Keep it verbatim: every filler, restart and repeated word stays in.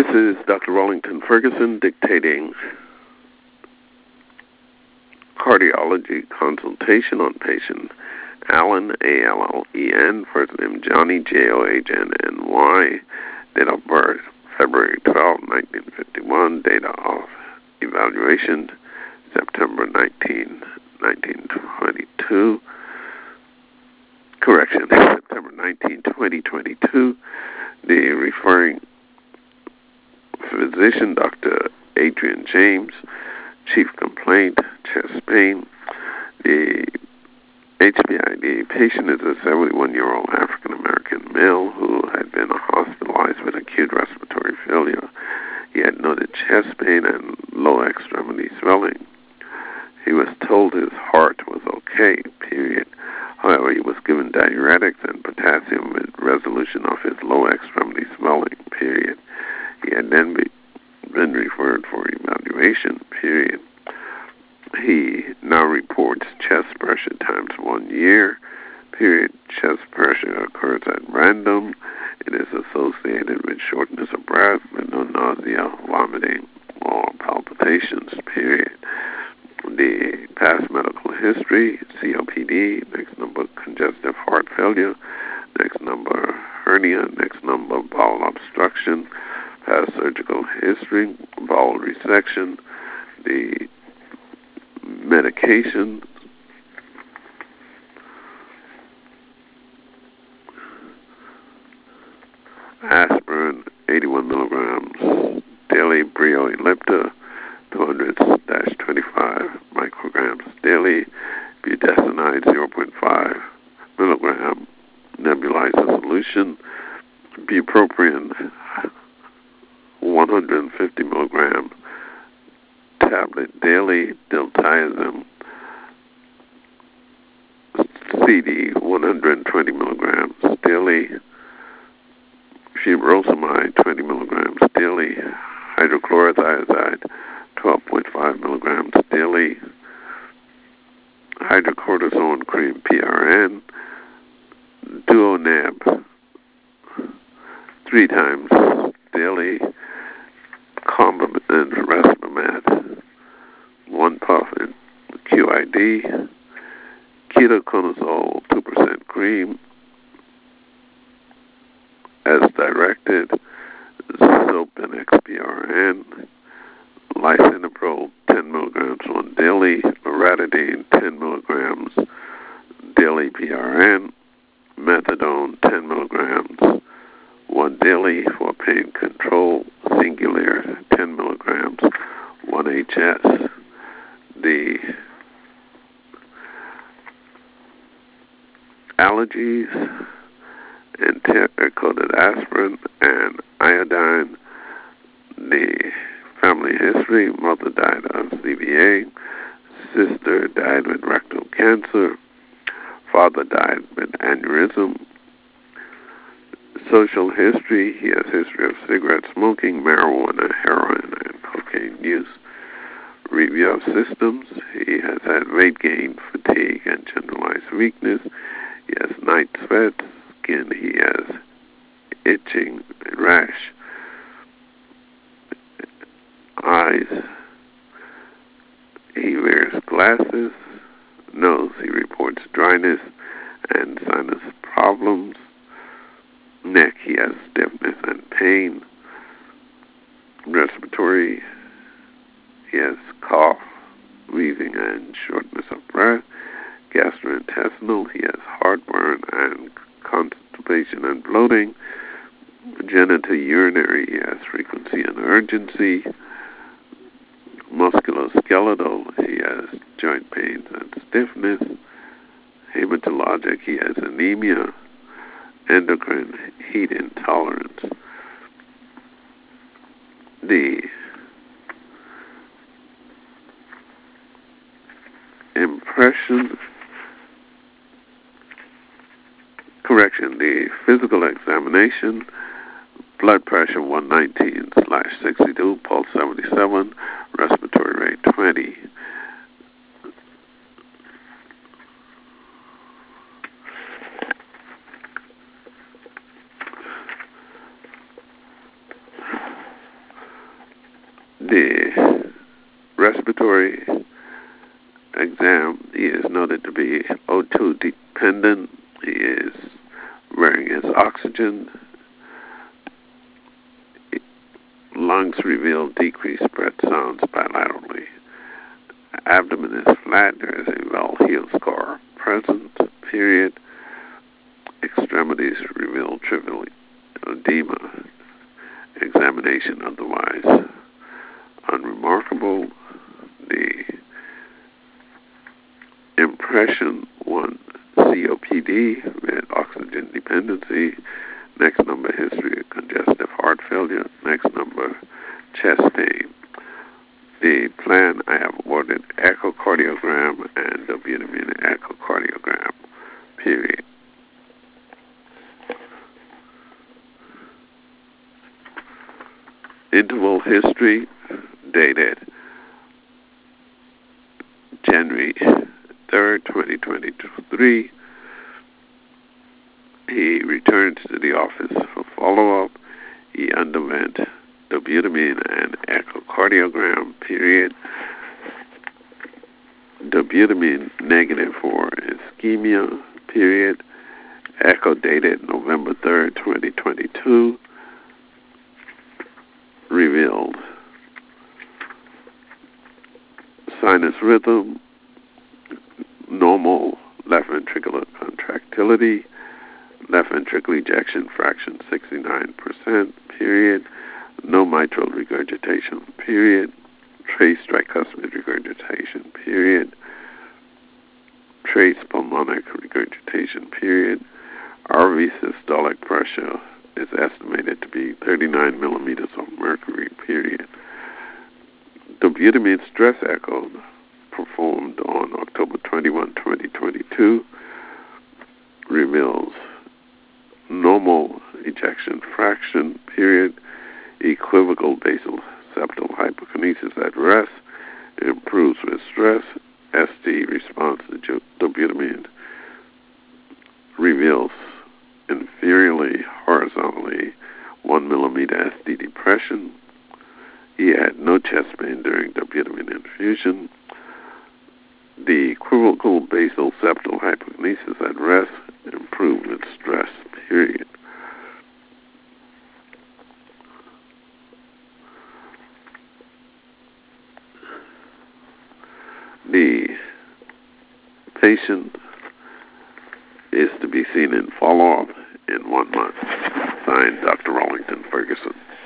This is Doctor Wellington Ferguson dictating cardiology consultation on patient Allen, A L L E N, first name Johnny, J O H N N Y, date of birth February twelfth, nineteen fifty-one, data of evaluation September nineteenth, nineteen twenty-two, correction, September nineteenth, twenty twenty-two, the referring physician, Doctor Adrian James, chief complaint, chest pain. The H P I D patient is a seventy-one-year-old African-American male who had been hospitalized with acute respiratory failure. He had noted chest pain and lower extremity swelling. He was told his heart was okay, period. However, he was given diuretics and potassium with resolution of his lower extremity swelling, period. He had then be, been referred for evaluation, period. He now reports chest pressure times one year, period. Chest pressure occurs at random. It is associated with shortness of breath, with no nausea, vomiting, or palpitations, period. The past medical history, C O P D, next number congestive heart failure, next number hernia, next number bowel obstruction, past surgical history, bowel resection, the medication, aspirin, eighty-one milligrams daily, Brio Ellipta, two hundred twenty-five micrograms daily, budesonide, zero point five milligram nebulizer solution, bupropion, one hundred fifty milligram tablet daily, diltiazem, C D, one hundred twenty milligrams daily, furosemide, twenty milligrams daily, hydrochlorothiazide, twelve point five milligrams daily, hydrocortisone cream, P R N, Duonab, three times daily, Combiment and Respimat, one puff in Q I D, ketoconazole, two percent cream, as directed, Zopenex P R N, lisinopril, ten milligrams one daily, loratadine, ten milligrams daily P R N, methadone, ten milligrams one daily for pain control, Singulair, ten milligrams one H S. The allergies, enteric-coated aspirin and iodine. The family history, mother died of C V A, sister died with rectal cancer, father died with aneurysm. Social history, he has history of cigarette smoking, marijuana, heroin, and cocaine use. Review of systems, he has had weight gain, fatigue, and generalized weakness. He has night sweats, skin, he has itching and rash. Eyes, he wears glasses. Nose, he reports dryness and sinus problems. Neck, he has stiffness and pain. Respiratory, he has cough, wheezing, and shortness of breath. Gastrointestinal, he has heartburn and constipation and bloating. Genitourinary, he has frequency and urgency. Musculoskeletal, he has joint pains and stiffness. Hematologic, he has anemia. Endocrine, heat intolerance. The impression, correction, the physical examination, blood pressure one nineteen slash sixty-two, pulse seventy-seven, respiratory rate twenty. The respiratory exam, he is noted to be O two dependent. He is wearing his oxygen. Lungs reveal decreased breath sounds bilaterally. Abdomen is flat. There is a well-healed scar present, period. Extremities reveal trivial edema. Examination otherwise unremarkable. The impression, one C O P D with oxygen dependency. Next number, history of congestive heart failure. Next number, chest pain. The plan, I have ordered echocardiogram and dobutamine echocardiogram, period. Interval history, dated January third, twenty twenty-three. He returns to the office for follow-up. He underwent dobutamine and echocardiogram, period. Dobutamine negative for ischemia, period. Echo dated November third, twenty twenty-two. Revealed sinus rhythm, normal left ventricular contractility, left ventricular ejection fraction sixty-nine percent, period. No mitral regurgitation, period. Trace tricuspid regurgitation, period. Trace pulmonic regurgitation, period. R V systolic pressure is estimated to be thirty-nine millimeters of mercury, period. Dobutamine stress echo performed on October twenty-first, twenty twenty-two reveals normal ejection fraction, period. Equivocal basal septal hypokinesis at rest improves with stress. S T response to dobutamine reveals inferiorly horizontally one millimeter S T depression. He had no chest pain during dobutamine infusion. The equivocal basal septal hypokinesis at rest improved with stress, period. The patient is to be seen in follow-up in one month. Signed, Doctor Rollington Ferguson.